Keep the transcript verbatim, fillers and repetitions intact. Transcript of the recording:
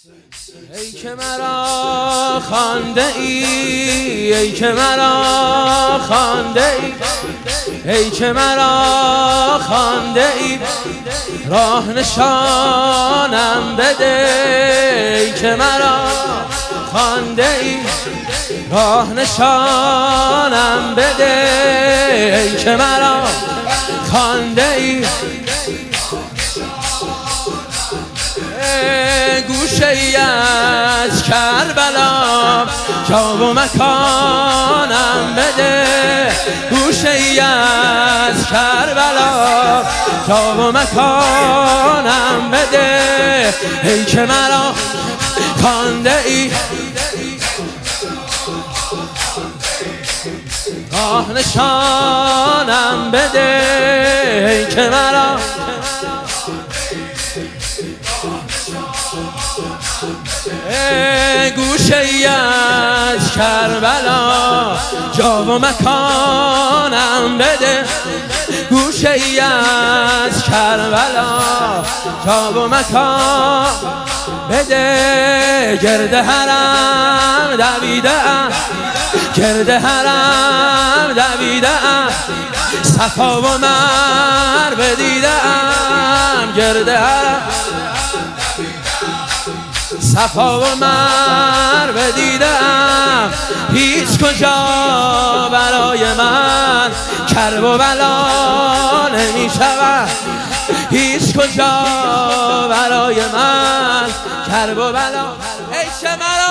ای که مرا خوانده ای، ای که مرا خوانده ای، ای که مرا خوانده ای، راه نشانم بده. ای که مرا خوانده ای، راه نشانم بده. ای که مرا خوانده ای، گوشه ای از کربلا جا و مکانم بده. گوشه ای از کربلا جا و مکانم بده. ای که مرا خوانده ای، راه نشانم بده. ای که مرا گوشه ای از کربلا جا و مکانم بده. گوشه ای از کربلا جا و مکان بده. گرد حرم دویده‌ام، گرد حرم دویده‌ام، صفا و مروه دیده‌ام. گرد حرم صفا و مروه دیدم، هیچ کجا برای من کرب و بلا نمی شود. هیچ کجا برای من کرب و بلا. ای که مرا